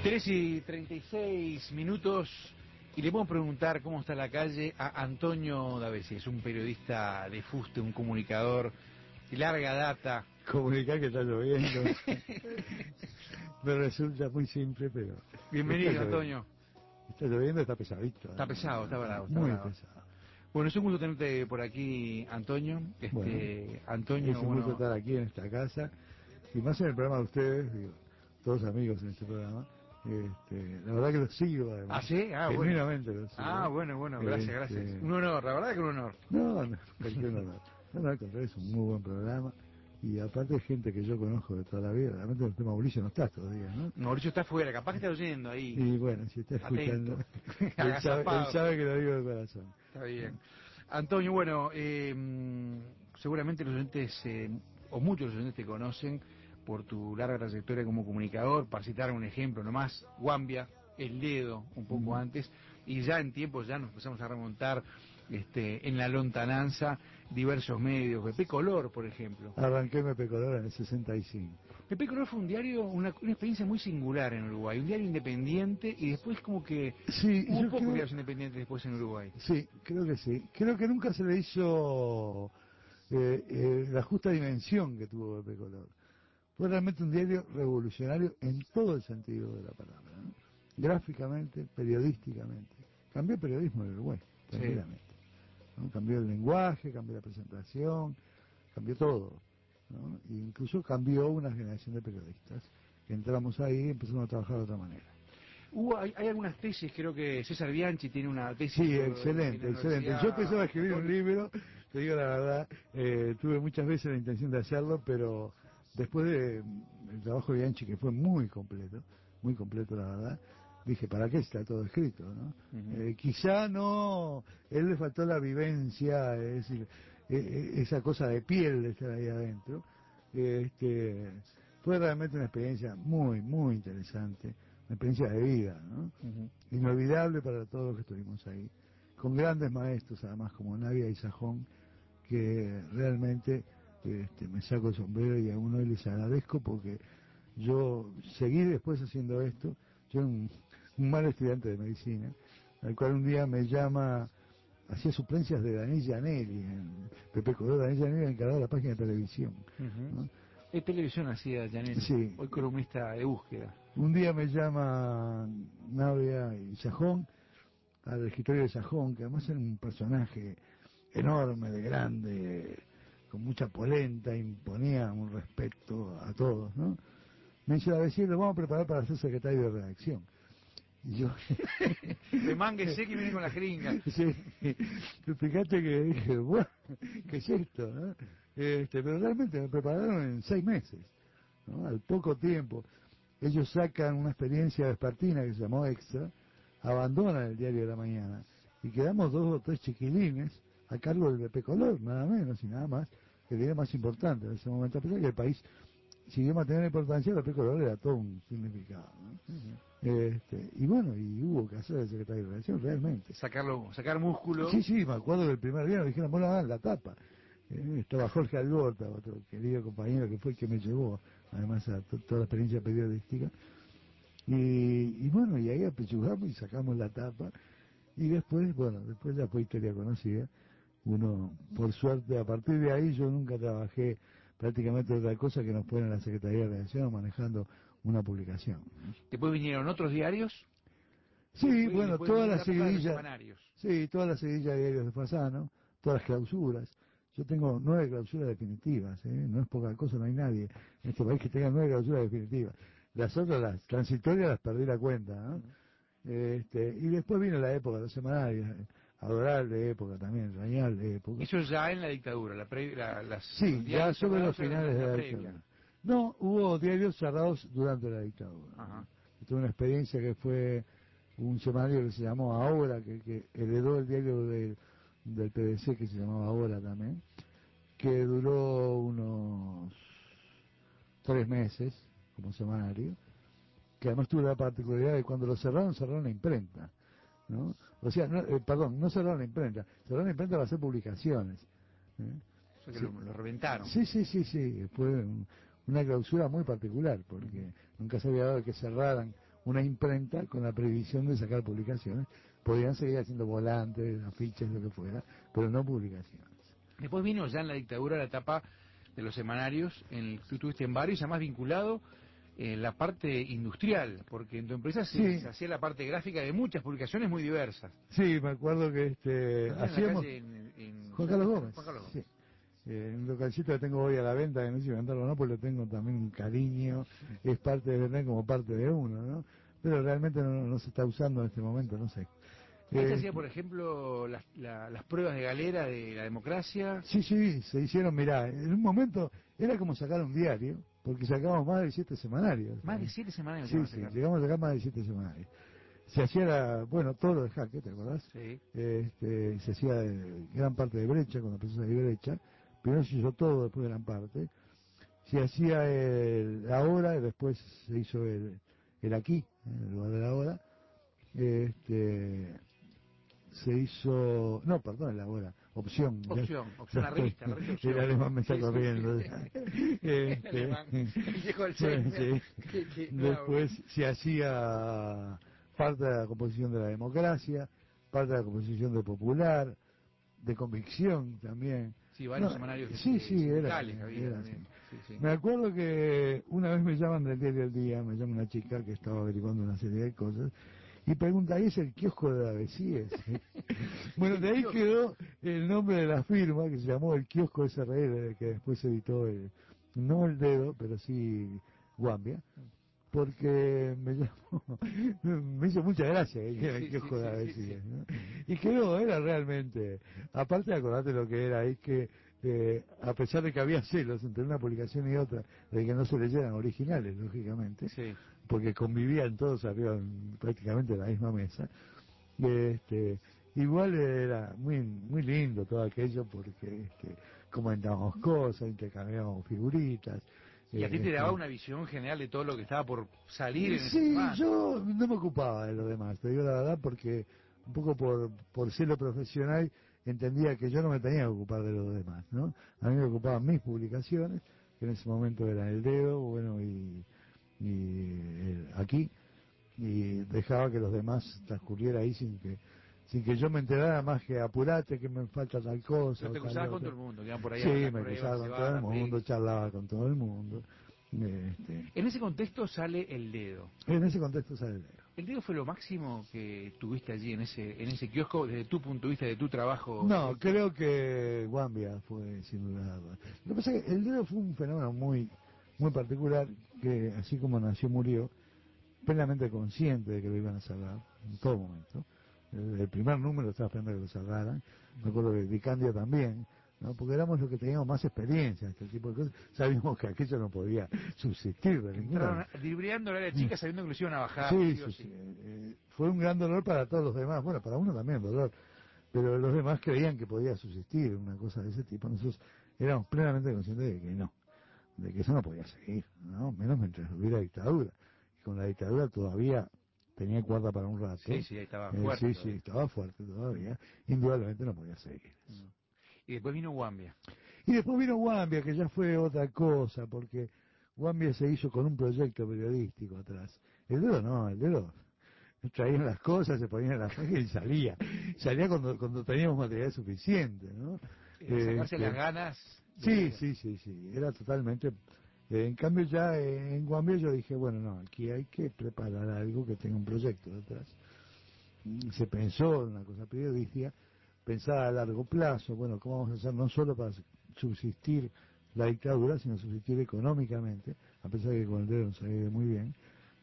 3:36 y le podemos preguntar cómo está la calle a Antonio D'Avesi. Es un periodista de fuste, un comunicador de larga data. Comunicar que está lloviendo me resulta muy simple, pero... Bienvenido, Antonio. Está lloviendo, está pesadito. Está pesado, está bravo. Está muy bravo. pesado. Bueno, es un gusto tenerte por aquí, Antonio. Bueno, Antonio, es un gusto estar aquí en esta casa, y más en el programa de ustedes, digo, todos amigos en este programa. La verdad que lo sigo, además. ¿Ah, sí? Ah, genuinamente lo sigo. Ah, bueno, gracias, gracias. Un honor, la verdad que un honor. No, cualquier honor. No, al contrario, es un muy buen programa. Y aparte de gente que yo conozco de toda la vida, realmente el tema Mauricio no está todavía, ¿no? Mauricio está afuera, capaz que está oyendo ahí. Y bueno, si está escuchando, él sabe que lo digo de corazón. Está bien. Antonio, bueno, seguramente los oyentes, o muchos de los oyentes te conocen por tu larga trayectoria como comunicador. Para citar un ejemplo nomás, Guambia, El Dedo, un poco antes, y ya en tiempos ya nos empezamos a remontar en la lontananza diversos medios, Pepe Color, por ejemplo. Arranqué en Pepe Color en el 65. Pepe Color fue un diario, una experiencia muy singular en Uruguay, un diario independiente, y después como que sí, hubo pocos diarios independientes después en Uruguay. Sí, creo que sí. Creo que nunca se le hizo la justa dimensión que tuvo Pepe Color. Fue realmente un diario revolucionario en todo el sentido de la palabra, ¿no? Gráficamente, periodísticamente. Cambió el periodismo en Uruguay, tranquilamente. ¿No? Cambió el lenguaje, cambió la presentación, cambió todo, ¿no? E incluso cambió una generación de periodistas que entramos ahí y empezamos a trabajar de otra manera. Hay algunas tesis, creo que César Bianchi tiene una tesis. Sí, excelente. Yo pensaba escribir un libro, te digo la verdad, tuve muchas veces la intención de hacerlo, pero después del trabajo de Bianchi, que fue muy completo la verdad, dije, ¿para qué está todo escrito, no? Quizá no, él le faltó la vivencia, es decir, esa cosa de piel de estar ahí adentro. Fue realmente una experiencia muy, muy interesante, una experiencia de vida, ¿no? Inolvidable para todos los que estuvimos ahí, con grandes maestros además como Navia y Sajón, que realmente me saco el sombrero y a uno les agradezco, porque yo seguí después haciendo esto. Yo era un mal estudiante de medicina, al cual un día me llama, hacía suplencias de Daniel Gianelli, en Pepe Color. Daniel Gianelli encargado de la página de televisión, ¿no? ¿Qué televisión hacía Gianelli? Sí. Hoy columnista de búsqueda. Un día me llama Navia y Sajón al escritorio de Sajón, que además era un personaje enorme, de grande, con mucha polenta, imponía un respeto a todos, ¿no? Me dice, a decir, lo vamos a preparar para ser secretario de redacción. Y yo... Remánguese que viene con la jeringa. Sí, fíjate que dije, bueno, ¿qué es esto, no? Pero realmente me prepararon en 6 meses, ¿no? Al poco tiempo. Ellos sacan una experiencia vespertina que se llamó Extra, abandonan el Diario de la Mañana, y quedamos 2 o 3 chiquilines a cargo del Pepe Color, nada menos y nada más, que era más importante en ese momento, a pesar que el país siguió manteniendo importancia. El Pepe Color era todo un significado, ¿no? Y bueno, y hubo que hacer el secretario de redacción, realmente. Sacar músculo. Sí, me acuerdo que el primer día nos dijeron, bueno, hagan la tapa. Estaba Jorge Algorta, otro querido compañero que fue el que me llevó, además, a toda la experiencia periodística. Y bueno, y ahí apechugamos y sacamos la tapa. Y después, bueno, después ya fue historia conocida. Uno, por suerte, a partir de ahí yo nunca trabajé prácticamente otra cosa que no fuera en la Secretaría de Redacción manejando una publicación. ¿Después vinieron otros diarios? Sí, bueno, todas las seguidillas. Sí, todas las seguidillas de diarios de Fasano, todas las clausuras. Yo tengo 9 clausuras definitivas, no es poca cosa, no hay nadie en este país que tenga 9 clausuras definitivas. Las otras, las transitorias, las perdí la cuenta, ¿no? Y después vino la época de los semanarios, adorable época también, entrañable época. Eso ya en la dictadura, sí, ya sobre los finales de la dictadura. No, hubo diarios cerrados durante la dictadura. Tuve una experiencia que fue un semanario que se llamó Ahora, que heredó el diario del PDC, que se llamaba Ahora también, que duró unos 3 meses como semanario, que además tuvo la particularidad de cuando lo cerraron la imprenta, ¿no? O sea, no cerraron la imprenta para hacer publicaciones. O sea que lo reventaron. Sí, fue una clausura muy particular, porque nunca se había dado que cerraran una imprenta con la previsión de sacar publicaciones. Podían seguir haciendo volantes, afiches, lo que fuera, pero no publicaciones. Después vino ya en la dictadura la etapa de los semanarios, tú estuviste en varios, además vinculado la parte industrial, porque en tu empresa se hacía la parte gráfica de muchas publicaciones muy diversas. Sí, me acuerdo que hacíamos... Juan Carlos Gómez. Juan Carlos Gómez. Sí. Un localcito que tengo hoy a la venta, que no sé si venderlo o no, pues lo tengo también un cariño, es parte de vender como parte de uno, ¿no? Pero realmente no se está usando en este momento, no sé. Ahí se hacía, por ejemplo, las pruebas de galera de la democracia. Sí, se hicieron, mirá, en un momento era como sacar un diario, porque sacábamos más de 7 semanarios. Más de 7 semanarios. Sí, llegamos a sacar más de 7 semanarios. Se hacía, bueno, todo lo de Jaque, ¿te acordás? Sí. Se hacía gran parte de Brecha, cuando empezó a salir Brecha, primero se hizo todo, después gran parte. Se hacía la hora, y después se hizo el aquí, en lugar de la hora. Se hizo, no, perdón, la hora, opción, la revista, el alemán me está corriendo. Después se hacía parte de la composición de la democracia, parte de la composición de Popular, de Convicción también. Sí, varios semanarios. Era. Me acuerdo que una vez me llaman del diario El Día, me llama una chica que estaba averiguando una serie de cosas, y pregunta, ¿ahí es el kiosco de Avesíes? Bueno, de ahí quedó el nombre de la firma, que se llamó el kiosco SRL, que después editó, no El Dedo, pero sí Guambia, porque me hizo mucha gracia que era el kiosco de Avesíes, ¿no? Y quedó, era realmente, aparte de acordarte lo que era, es que a pesar de que había celos entre una publicación y otra, de que no se leyeran originales, lógicamente, porque convivían todos arriba prácticamente en la misma mesa, igual era muy lindo todo aquello, porque comentábamos cosas, intercambiábamos figuritas. Y a ti te daba una visión general de todo lo que estaba por salir en ese Sí, semana. yo no me ocupaba de lo demás, te digo la verdad, porque un poco por celo profesional entendía que yo no me tenía que ocupar de lo demás, ¿no? A mí me ocupaban mis publicaciones, que en ese momento eran El Dedo, bueno, y aquí, y dejaba que los demás transcurriera ahí sin que yo me enterara, más que apurate, que me falta tal cosa. Pero te cruzabas con todo el mundo, que por ahí. Sí, me cruzaba con todo el mundo, charlaba con todo el mundo. En ese contexto sale El Dedo. En ese contexto sale El Dedo. ¿El Dedo fue lo máximo que tuviste allí en ese kiosco, desde tu punto de vista, de tu trabajo? No, creo que Guambia fue sin duda. Lo que pasa es que El Dedo fue un fenómeno muy particular, que así como nació, murió, plenamente consciente de que lo iban a cerrar en todo momento. El primer número estaba esperando que lo cerraran. Me acuerdo que Vicandia también, ¿no? Porque éramos los que teníamos más experiencia en este tipo de cosas. Sabíamos que aquello no podía subsistir de ninguna manera. Libriando a la chica sabiendo que lo iban a bajar. Sí. Fue un gran dolor para todos los demás. Bueno, para uno también dolor. Pero los demás creían que podía subsistir una cosa de ese tipo. Nosotros éramos plenamente conscientes de que no. De que eso no podía seguir, ¿no? Menos mientras hubiera dictadura. Y con la dictadura todavía tenía cuerda para un rato. Sí, ahí estaba fuerte. Sí, estaba fuerte todavía. Indudablemente no podía seguir. Y después vino Guambia. Y después vino Guambia, que ya fue otra cosa, porque Guambia se hizo con un proyecto periodístico atrás. El Dedo traían las cosas, se ponían en la página y salía. Salía cuando teníamos material suficiente, ¿no? Sacarse las ganas. Sí, era totalmente... en cambio ya en Guambia yo dije, bueno, no, aquí hay que preparar algo que tenga un proyecto detrás. Se pensó en una cosa periodística, pensada a largo plazo, bueno, ¿cómo vamos a hacer no solo para subsistir la dictadura, sino subsistir económicamente, a pesar de que con El Dedo no se ve muy bien,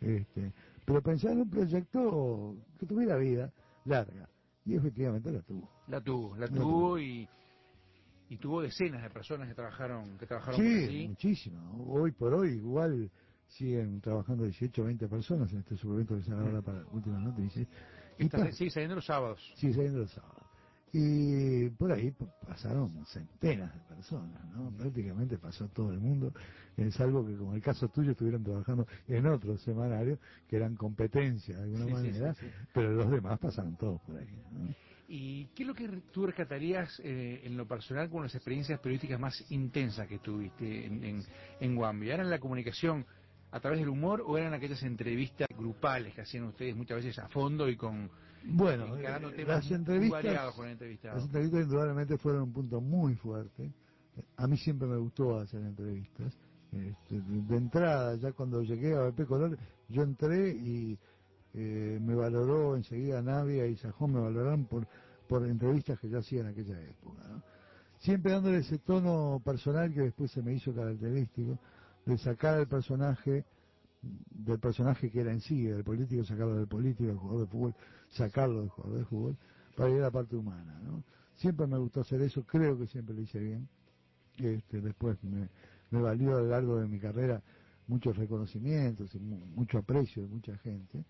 pero pensar en un proyecto que tuviera vida larga, y efectivamente la tuvo. La tuvo y tuvo decenas de personas que trabajaron por allí. Sí, muchísimo. Hoy por hoy igual siguen trabajando 18 o 20 personas en este suplemento que se da ahora para Últimas Noticias. Sigue saliendo los sábados. Sigue saliendo los sábados. Y por ahí pasaron centenas de personas, ¿no? Prácticamente pasó todo el mundo, salvo que como el caso tuyo estuvieron trabajando en otros semanarios que eran competencia de alguna manera, pero los demás pasaron todos por ahí, ¿no? ¿Y qué es lo que tú rescatarías en lo personal con las experiencias periodísticas más intensas que tuviste en Guambia? ¿Era en la comunicación a través del humor o eran aquellas entrevistas grupales que hacían ustedes muchas veces a fondo y con Bueno, encarando temas las muy variados entrevistas, con el entrevistado? las entrevistas indudablemente fueron un punto muy fuerte. A mí siempre me gustó hacer entrevistas. De entrada, ya cuando llegué a BP Color, yo entré y me valoró enseguida Navia y Sajón, me valoraron por entrevistas que yo hacía en aquella época, ¿no? Siempre dándole ese tono personal que después se me hizo característico, de sacar el personaje del personaje que era en sí, del político, sacarlo del político, del jugador de fútbol, sacarlo del jugador de fútbol, para ir a la parte humana, ¿no? Siempre me gustó hacer eso, creo que siempre lo hice bien. Después me valió a lo largo de mi carrera muchos reconocimientos y mucho aprecio de mucha gente.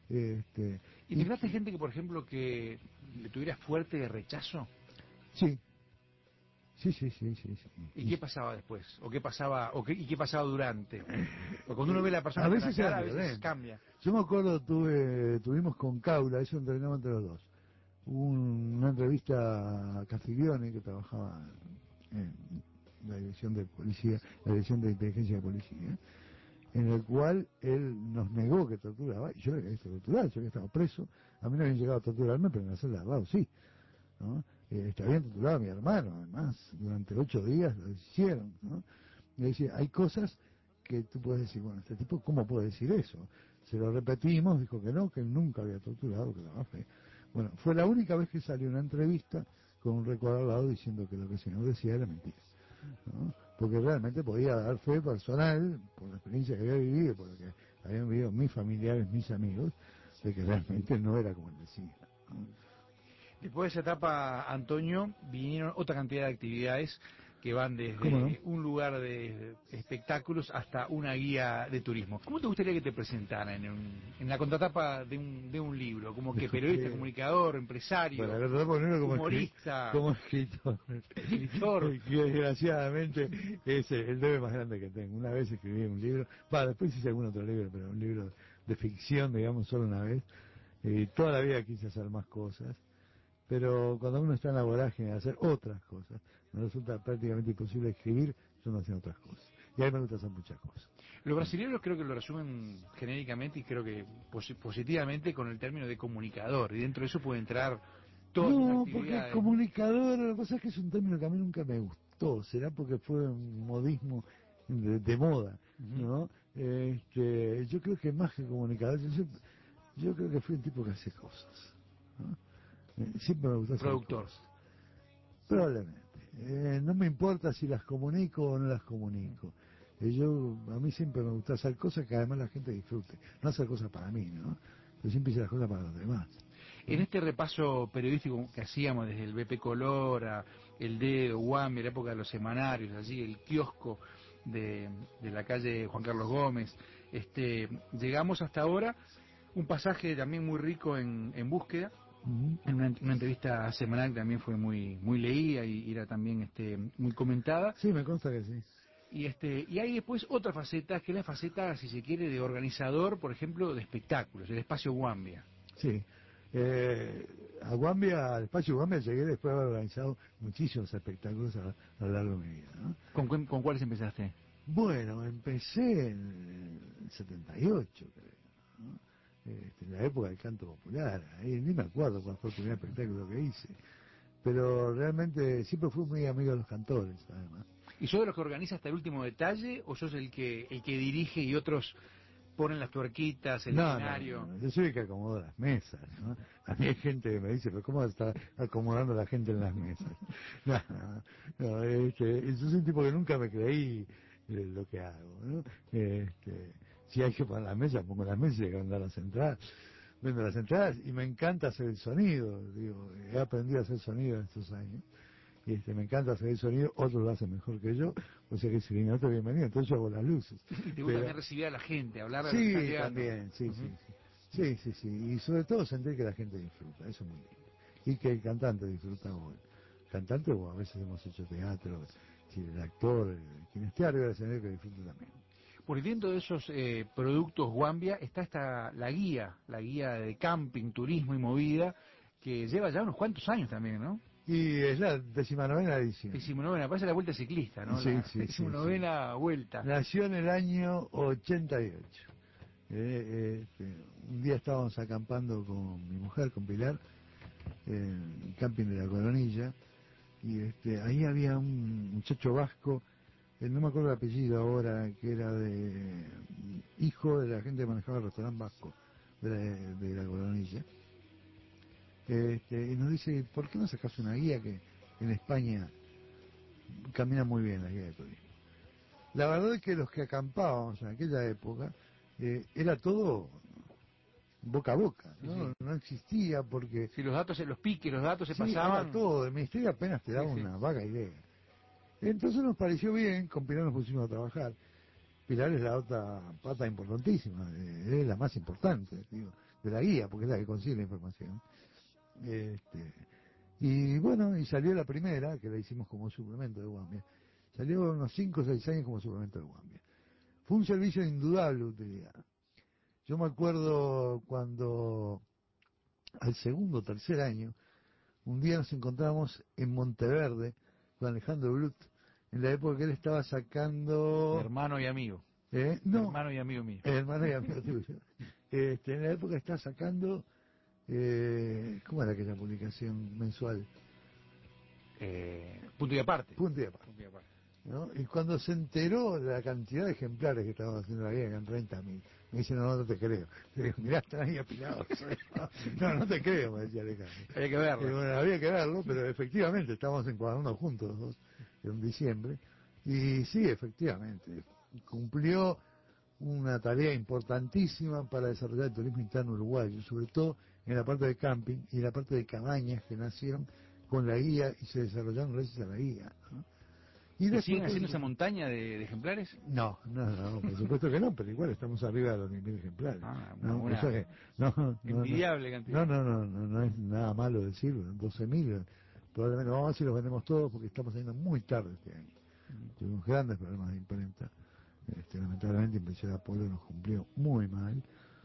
¿Y te trataste gente que, por ejemplo, que le tuviera fuerte rechazo? Sí. Sí. ¿Y qué pasaba después? ¿O qué pasaba, y qué pasaba durante? Porque cuando uno ve a la persona A veces cara, era a veces violento. cambia. Yo me acuerdo, tuvimos con Caula, eso entrenamos entre los dos, una entrevista a Castiglione, que trabajaba en la dirección de policía, la dirección de inteligencia de policía, en el cual él nos negó que torturaba, y yo le había torturado, yo había estado preso, a mí no habían llegado a torturarme, pero en la celda de al lado sí, ¿no? Habían torturado a mi hermano, además, durante 8 días lo hicieron, ¿no? Y decía, hay cosas que tú puedes decir, bueno, este tipo, ¿cómo puede decir eso? Se lo repetimos, dijo que no, que él nunca había torturado, que daba fe. Bueno, fue la única vez que salió una entrevista con un récord al lado diciendo que lo que el señor decía era mentira, ¿no? Porque realmente podía dar fe personal, por la experiencia que había vivido, por lo que habían vivido mis familiares, mis amigos, de que realmente no era como él decía, ¿no? Después de esa etapa, Antonio, vinieron otra cantidad de actividades que van ¿Cómo no? desde un lugar de espectáculos hasta una guía de turismo. ¿Cómo te gustaría que te presentaran en la contratapa de un libro? Como que periodista, comunicador, empresario, Bueno, lo ponerlo humorista, como escritor. escritor. Que desgraciadamente es el debe más grande que tengo. Una vez escribí un libro, después hice algún otro libro, pero un libro de ficción, digamos, solo una vez. Y toda la vida quise hacer más cosas. Pero cuando uno está en la vorágine de hacer otras cosas, me resulta prácticamente imposible escribir, yo no hacía otras cosas. Y a mí me gusta hacer muchas cosas. Los brasileños creo que lo resumen genéricamente y creo que positivamente con el término de comunicador. Y dentro de eso puede entrar todas esas No, porque actividades, ¿no? comunicador, lo que pasa es que es un término que a mí nunca me gustó, será porque fue un modismo de moda, Ujú. ¿no? Yo creo que más que comunicador, yo creo que fui un tipo que hace cosas, ¿no? Siempre me gustó hacer Productor. cosas. Probablemente. No me importa si las comunico o no las comunico. A mí siempre me gusta hacer cosas que además la gente disfrute. No hacer cosas para mí, ¿no? Yo siempre hice las cosas para los demás. En este repaso periodístico que hacíamos desde el BP Color a El Dedo, Guambi, la época de los semanarios, allí el kiosco de la calle Juan Carlos Gómez, llegamos hasta ahora, un pasaje también muy rico en búsqueda, Ujú. en una entrevista semanal que también fue muy leída y era también muy comentada. Sí, me consta que sí. Y hay después otra faceta, que es la faceta, si se quiere, de organizador, por ejemplo, de espectáculos, el espacio Guambia. Sí. A Guambia, al espacio Guambia llegué después de haber organizado muchísimos espectáculos a lo largo de mi vida, ¿no? ¿Con cuáles empezaste? Bueno, empecé en el 78, creo, ¿no? En la época del canto popular, ahí ni me acuerdo cuál fue el primer espectáculo que hice, pero realmente siempre fui muy amigo de los cantores, además. ¿Y sos de los que organiza hasta el último detalle o sos el que dirige y otros ponen las tuerquitas, el escenario? No, yo soy el que acomoda las mesas, ¿no? A mí hay gente que me dice, pero ¿cómo está acomodando la gente en las mesas? Yo soy un tipo que nunca me creí lo que hago, ¿no? Si hay que poner las mesas, pongo las mesas y hay que vender las entradas. Vendo las entradas y me encanta hacer el sonido, digo, he aprendido a hacer sonido en estos años. Me encanta hacer el sonido, otros lo hacen mejor que yo, o sea que si viene otro, bienvenido, entonces yo hago las luces. Y te gusta Pero, también recibir a la gente, hablar de lo que está sí, llegando. también, sí, Ujú. sí, y sobre todo sentir que la gente disfruta, eso es muy lindo. Y que el cantante disfruta, o el cantante, o a veces hemos hecho teatro, si el actor, quien esté arriba del escenario que disfrute también. Porque dentro de esos productos Guambia está la guía de camping, turismo y movida, que lleva ya unos cuantos años también, ¿no? Y es la 19ª edición. 19ª, parece la vuelta ciclista, ¿no? Sí, La sí, 19ª vuelta. Nació en el año 88. Un día estábamos acampando con mi mujer, con Pilar, en el camping de la Coronilla, y ahí había un muchacho vasco, no me acuerdo el apellido ahora, que era hijo de la gente que manejaba el restaurante vasco de la Coronilla. Y nos dice, ¿por qué no sacas una guía que en España camina muy bien, la guía de turismo? La verdad es que los que acampábamos en aquella época, era todo boca a boca, ¿no? Sí, sí. No existía porque... Si los datos, los piques, los datos se Sí, pasaban. era todo, el ministerio apenas te daba Sí, sí. una vaga idea. Entonces nos pareció bien, con Pilar nos pusimos a trabajar. Pilar es la otra pata importantísima, es la más importante, digo, de la guía, porque es la que consigue la información. Y bueno, y salió la primera, que la hicimos como suplemento de Guambia. Salió unos 5 o 6 años como suplemento de Guambia. Fue un servicio de indudable utilidad. Yo me acuerdo cuando, al segundo o tercer año, un día nos encontramos en Monteverde con Alejandro Blut, en la época que él estaba sacando... Hermano y amigo. No, Hermano y amigo mío. hermano y amigo tuyo. En la época está sacando... ¿cómo era aquella publicación mensual? Punto y aparte. Punto y aparte. Punto y aparte. ¿No? Y cuando se enteró de la cantidad de ejemplares que estaban haciendo la guía, que eran 30.000, me dice, no te creo. Le digo, mirá, están ahí apilados. No te creo, me decía Alejandro. Había que verlo. Y bueno, había que verlo, pero efectivamente estábamos encuadrando juntos los dos en diciembre. Y sí, efectivamente, cumplió una tarea importantísima para desarrollar el turismo interno uruguayo, sobre todo en la parte de camping y en la parte de cabañas que nacieron con la guía y se desarrollaron gracias a la guía, ¿no? ¿Y siguen haciendo esa montaña de ejemplares? No, por supuesto que no, pero igual estamos arriba de los 10.000 ejemplares. Envidiable cantidad. No es nada malo decirlo, 12.000, probablemente vamos a ver si los vendemos todos porque estamos saliendo muy tarde este año. Tuvimos grandes problemas de imprenta, lamentablemente Impresión de Apolo nos cumplió muy mal,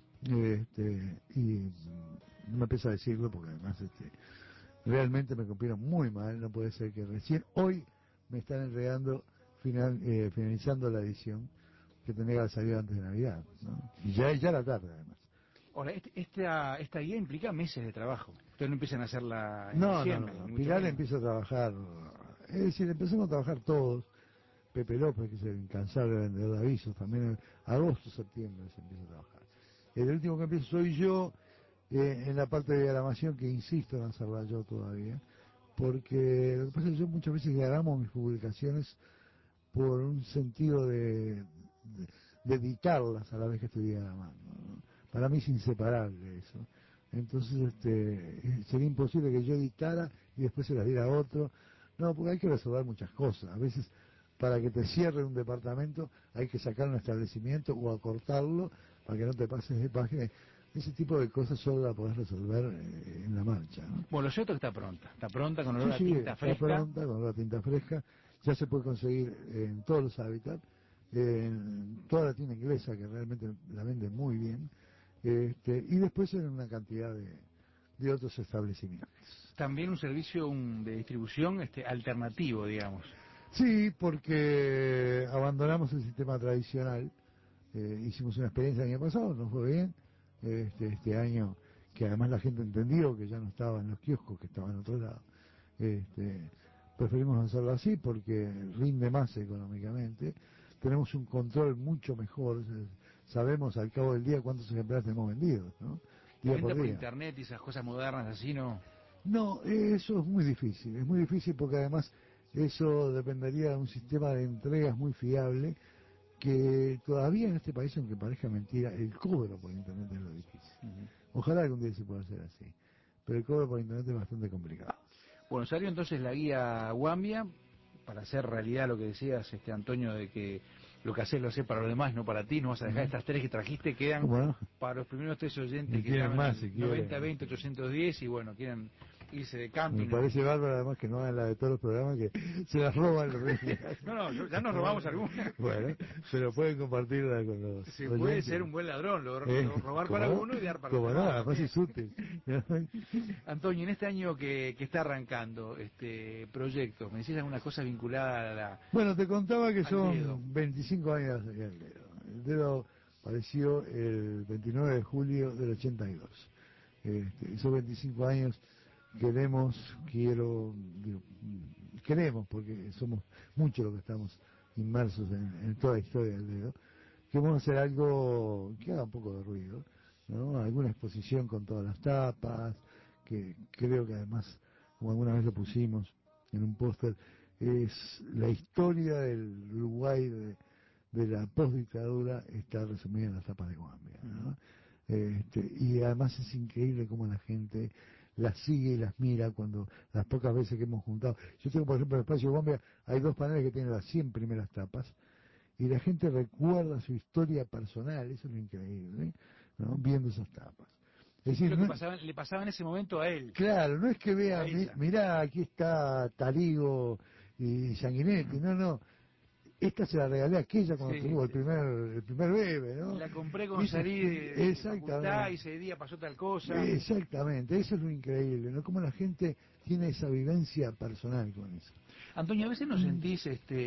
y no me pesa decirlo porque además realmente me cumplieron muy mal, no puede ser que recién hoy me están entregando, finalizando la edición, que tenía que salir antes de Navidad, ¿no? Y ya la tarde, además. Ahora, esta guía implica meses de trabajo. Ustedes no empiezan a hacerla en No, diciembre. Pilar empieza a trabajar, es decir, empezamos a trabajar todos. Pepe López, que es el incansable vendedor de avisos, también en agosto, septiembre se empieza a trabajar. El último que empiezo soy yo, en la parte de diagramación, que insisto en hacerla yo todavía, porque lo que pasa es que yo muchas veces diagramo mis publicaciones por un sentido de editarlas a la vez que estoy diagramando, ¿no? Para mí es inseparable eso. Entonces sería imposible que yo editara y después se las diera a otro. No, porque hay que resolver muchas cosas. A veces para que te cierre un departamento hay que sacar un establecimiento o acortarlo para que no te pases de página. Ese tipo de cosas solo la podés resolver en la marcha, ¿no? Bueno, lo cierto es que está pronta con olor a tinta fresca. Está pronta con olor a tinta fresca, ya se puede conseguir en todos los hábitats, en toda la tienda inglesa que realmente la vende muy bien, y después en una cantidad de otros establecimientos. También un servicio de distribución alternativo, digamos. Sí, porque abandonamos el sistema tradicional, hicimos una experiencia el año pasado, nos fue bien, este año que además la gente entendió que ya no estaba en los kioscos, que estaba en otro lado, preferimos hacerlo así porque rinde más económicamente, tenemos un control mucho mejor, sabemos al cabo del día cuántos ejemplares tenemos vendidos, ¿no? La venta por internet y esas cosas modernas así, ¿no? No, eso es muy difícil porque además eso dependería de un sistema de entregas muy fiable, que todavía en este país, aunque parezca mentira, el cobro por internet es lo difícil. Ojalá algún día se pueda hacer así, pero el cobro por internet es bastante complicado. Bueno, salió entonces la guía Guambia para hacer realidad lo que decías, Antonio, de que lo que haces lo haces para los demás, no para ti. No vas a dejar estas tres que trajiste, quedan para los primeros tres oyentes que llaman más, al 90 20 810 y bueno, quieren irse de camping. Me parece bárbaro además que no hagan la de todos los programas, que se las roban los No, ya nos robamos alguna. Bueno, pero pueden compartirla con los Se oyentes. puede ser un buen ladrón, robar para ¿cómo? uno y dar para Como los no, demás. además es útil. Antonio, en este año que está arrancando proyectos, ¿me decís alguna cosa vinculada a la... Bueno, te contaba que al son dedo? 25 años del dedo. El dedo apareció el 29 de julio del 82. Esos 25 años queremos, porque somos muchos los que estamos inmersos en toda la historia del dedo, queremos hacer algo que haga un poco de ruido, ¿no? Alguna exposición con todas las tapas, que creo que además, como alguna vez lo pusimos en un póster, es la historia del Uruguay de la postdictadura está resumida en las tapas de Guambia, ¿no? Y además es increíble cómo la gente las sigue y las mira cuando las pocas veces que hemos juntado. Yo tengo, por ejemplo, en el Espacio Guambia hay 2 paneles que tienen las 100 primeras tapas y la gente recuerda su historia personal, eso es lo increíble, ¿no? Viendo esas tapas. Es decir, lo que le pasaba en ese momento a él. Claro, no es que vea, mirá, aquí está Taligo y Sanguinetti, no. Esta se la regalé a aquella cuando tuvo el primer bebé, ¿no? La compré con salí de facultad y ese día pasó tal cosa. Exactamente, eso es lo increíble, ¿no? Cómo la gente tiene esa vivencia personal con eso. Antonio, a veces no sentís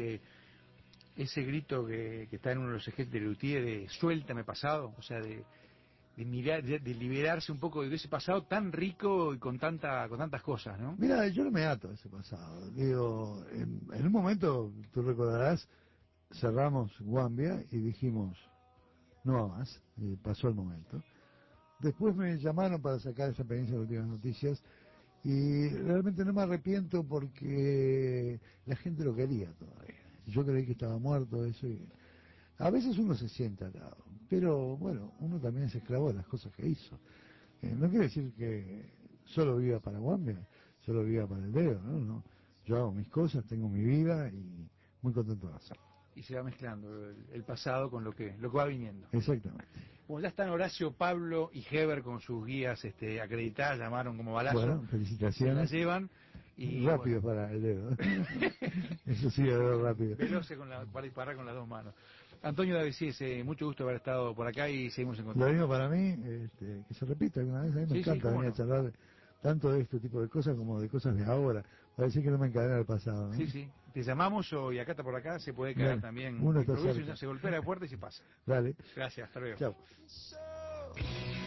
ese grito que está en uno de los ejes de Luthier de suéltame pasado, o sea, de mirar, de liberarse un poco de ese pasado tan rico y con tantas cosas, ¿no? Mira, yo no me ato a ese pasado. Digo, en un momento, tú recordarás, cerramos Guambia y dijimos, no va más, y pasó el momento. Después me llamaron para sacar esa experiencia de Últimas Noticias y realmente no me arrepiento porque la gente lo quería todavía. Yo creí que estaba muerto eso y a veces uno se siente atado, pero bueno, uno también es esclavo de las cosas que hizo. No quiere decir que solo viva para Guambia, solo viva para el dedo, ¿no? Yo hago mis cosas, tengo mi vida y muy contento de hacerlo. Y se va mezclando el pasado con lo que va viniendo. Exactamente. Bueno, ya están Horacio, Pablo y Heber con sus guías acreditadas, llamaron como balazo. Bueno, felicitaciones. Se las llevan. Y rápido para el dedo. Eso sí, de dedo rápido. Veloce para disparar con las 2 manos. Antonio D'Avesies, mucho gusto haber estado por acá y seguimos en contacto. Lo mismo para mí, que se repita alguna vez. A mí me encanta venir a charlar tanto de este tipo de cosas como de cosas de ahora. Parece que no me encadena al pasado, ¿no? Sí. Te llamamos y acá está por acá, se puede quedar también. Uno está cerca. Se golpea la puerta y se pasa. Dale. Gracias, hasta luego. Chao.